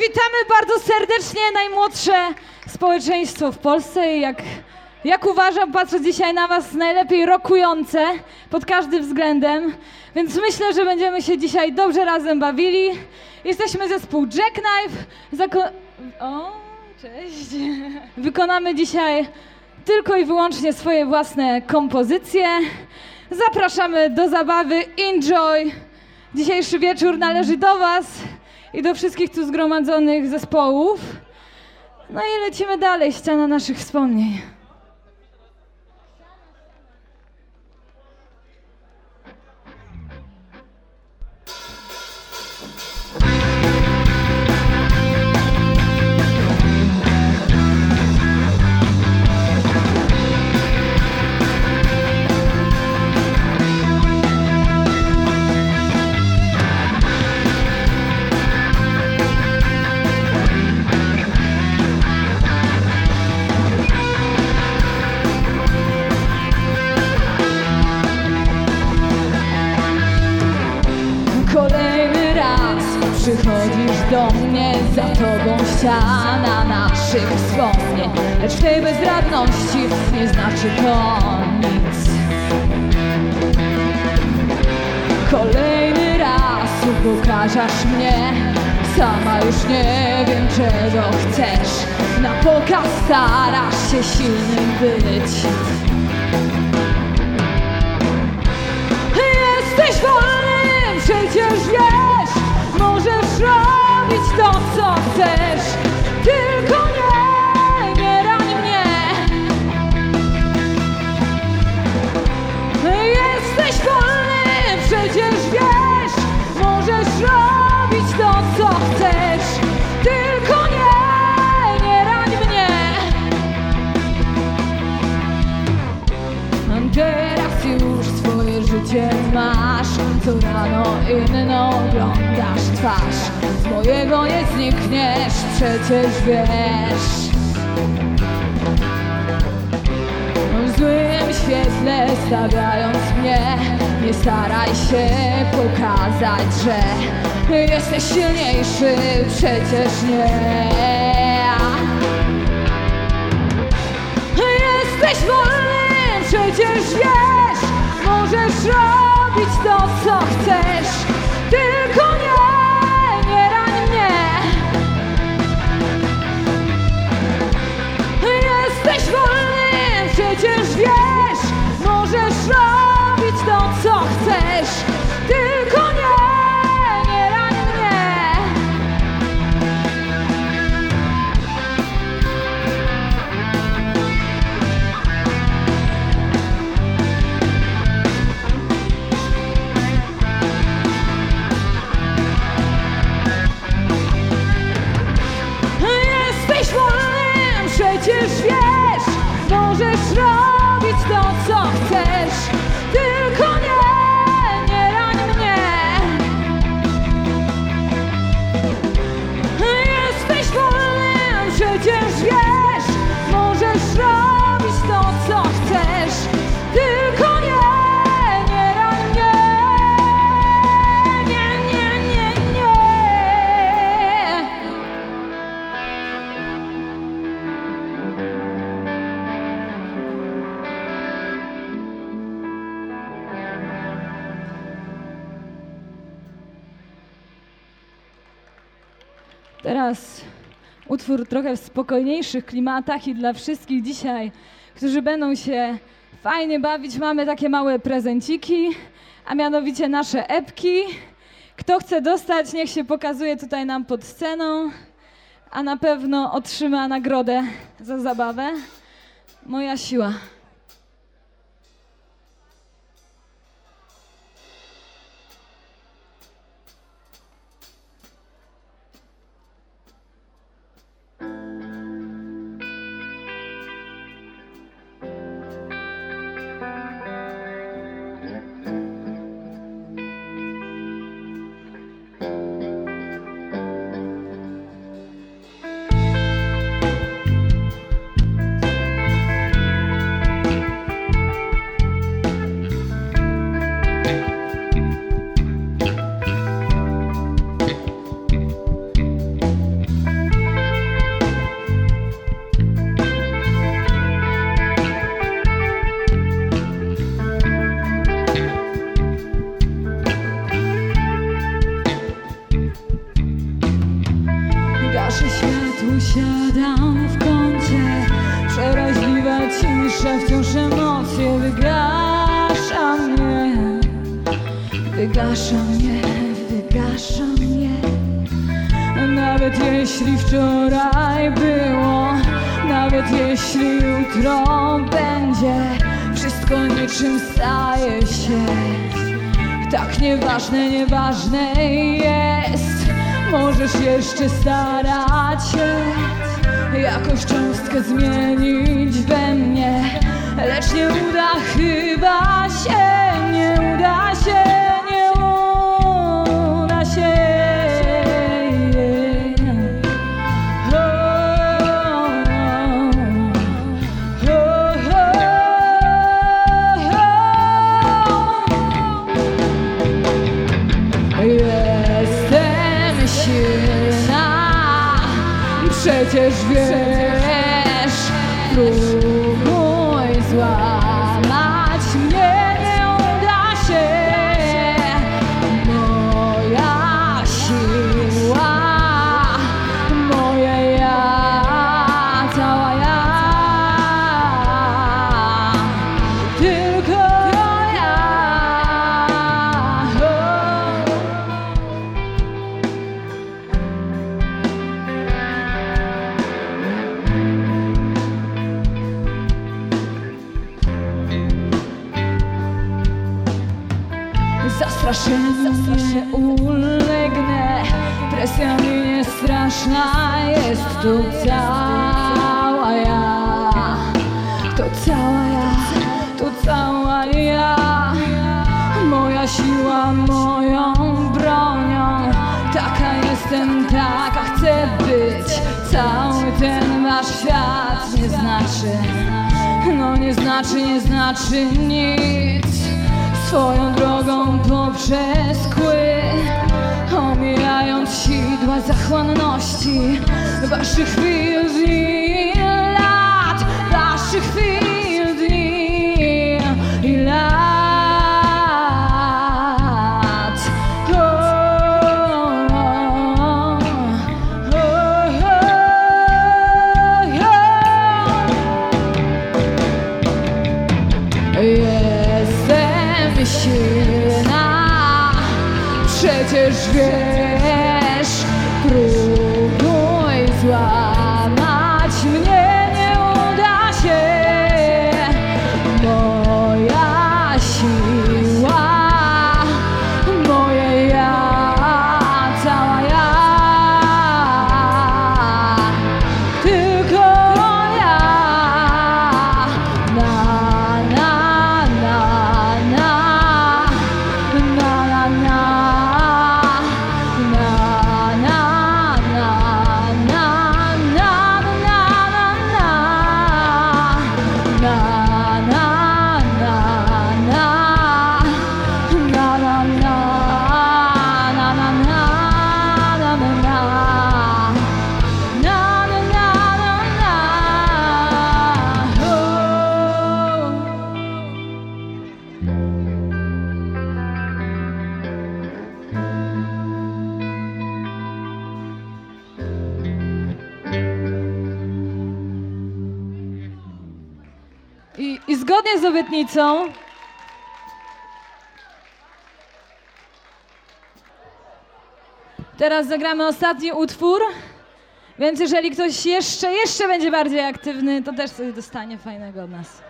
witamy bardzo serdecznie najmłodsze społeczeństwo w Polsce i jak uważam, patrzę dzisiaj na was, najlepiej rockujące pod każdym względem, więc myślę, że będziemy się dzisiaj dobrze razem bawili. Jesteśmy zespół Jackknife. Cześć. Wykonamy dzisiaj tylko i wyłącznie swoje własne kompozycje. Zapraszamy do zabawy, enjoy! Dzisiejszy wieczór należy do was i do wszystkich tu zgromadzonych zespołów. No i lecimy dalej, ściana naszych wspomnień. Przychodzisz do mnie, za tobą ściana naszych wspomnień, lecz tej bezradności nie znaczy to nic. Kolejny raz upokarzasz mnie, sama już nie wiem czego chcesz. Na pokaz starasz się silnym być. Jesteś wolnym, przecież wiesz, możesz robić to, co chcesz, tylko nie rań mnie. Jesteś wolny, przecież wiesz, możesz robić to, co chcesz, tylko nie rań mnie. Teraz już swoje życie masz, co rano inną oglądasz twarz. Z mojego nie znikniesz, przecież wiesz. W złym świetle stawiając mnie, nie staraj się pokazać, że jesteś silniejszy, przecież nie. Jesteś wolny, przecież wiesz, możesz robić to, co chcesz, tylko nie rań mnie. Jesteś wolny, przecież wiesz, możesz robić to, co chcesz, tylko nie rań mnie. Przecież wiesz, możesz robić to, co chcesz, tylko nie rań mnie. Jesteś wolny, przecież wiesz, możesz robić to, co chcesz, tylko nie rań mnie. Nie. Teraz utwór trochę w spokojniejszych klimatach i dla wszystkich dzisiaj, którzy będą się fajnie bawić, mamy takie małe prezenciki, a mianowicie nasze epki. Kto chce dostać, niech się pokazuje tutaj nam pod sceną, a na pewno otrzyma nagrodę za zabawę. Moja siła. gaszę światło, siadam w kącie. Przeraźliwa cisza, wciąż emocje wygasza mnie. Wygasza mnie, wygasza mnie. Nawet jeśli wczoraj było, nawet jeśli jutro będzie, wszystko niczym staje się tak nieważne, nieważne jest. Możesz jeszcze starać się jakąś cząstkę zmienić we mnie, lecz nie uda chyba się, nie uda się, nie uda się. Jestem silna, przecież wiesz, próbuj złamać mnie, nie uda się. Moja siła, moje ja, cała ja, tylko ja. Zastraszenie ulegnę, presja mi nie straszna, jest tu cała ja, to cała ja, to cała ja. Moja siła moją bronią, taka jestem, taka chcę być. Cały ten wasz świat nie znaczy, no nie znaczy, nie znaczy nic. Swoją drogą poprzez kły, omijając sidła zachłanności waszych chwil, dni, lat, waszych chwil, dni i lat. Jestem silna, przecież wiesz, próbuj złamać mnie, nie uda się. Moja siła, moje ja, cała ja, tylko ja. I zgodnie z obietnicą teraz zagramy ostatni utwór, więc jeżeli ktoś jeszcze będzie bardziej aktywny, to też coś dostanie fajnego od nas.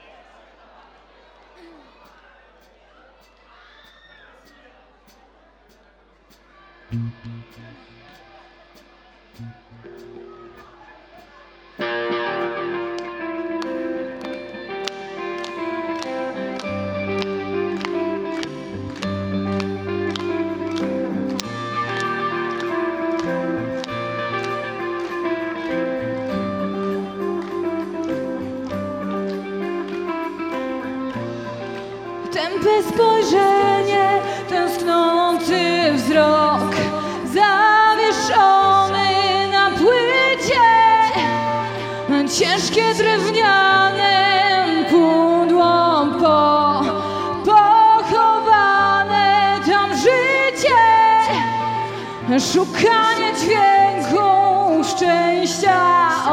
Tępe spojrzenie, tęsknący wzrok, zawieszony na płycie, ciężkie drewniane pudło pochowane tam życie, szukanie dźwięku szczęścia,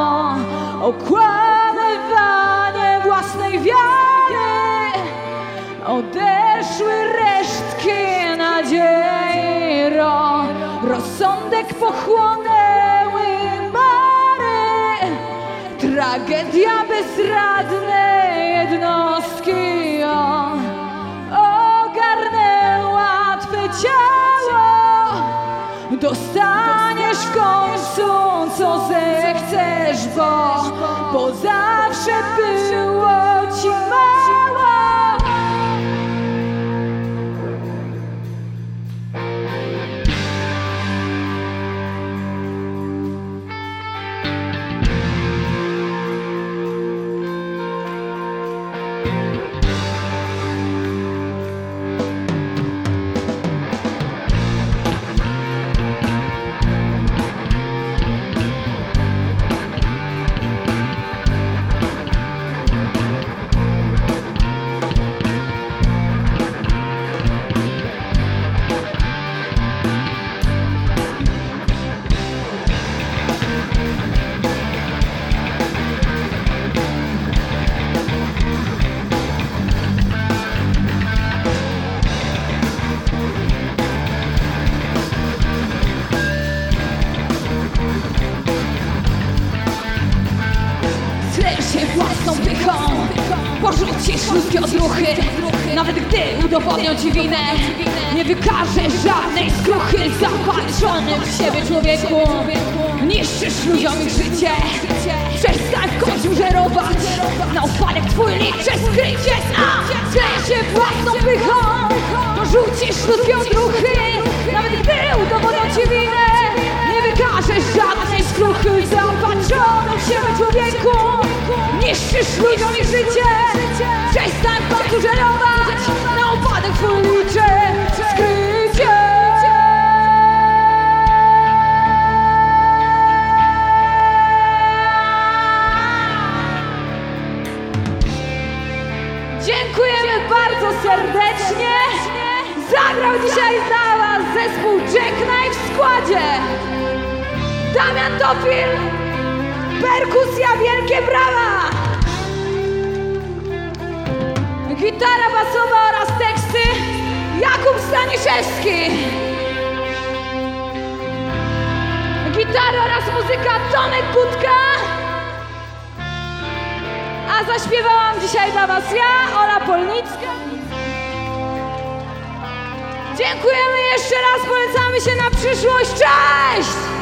okłamywanie własnej wiary. Odeszły resztki nadziei, rozsądek pochłonęły mary. Tragedia bezradnej jednostki ogarnęła twe ciało. Dostaniesz w końcu, co zechcesz, bo zawsze było ci mało. Własną pychą porzucisz ludzkie odruchy. Nawet gdy udowodnią ci winę, nie wykażesz żadnej skruchy. Zapatrzony w siebie człowieku, niszczysz ludziom ich życie. Przestań w końcu żerować, na upadek twój liczy skrycie. Sklej się własną pychą, porzucisz ludzkie odruchy. Nawet gdy udowodnią ci winę, nie wykażesz żadnej skruchy. Zapatrzony w siebie człowieku, niszczysz ludziom ich życie. Przestań w końcu żerować, na upadek twój liczy skrycie. Dziękujemy bardzo serdecznie. Zagrał dzisiaj dla was zespół Jack Knife w składzie Damian Topil, perkusja, wielkie brawa! Gitara basowa oraz teksty Jakub Staniszewski. Gitara oraz muzyka Tomek Budka. A zaśpiewałam dzisiaj dla was ja, Ola Polnicka. Dziękujemy jeszcze raz, polecamy się na przyszłość. Cześć!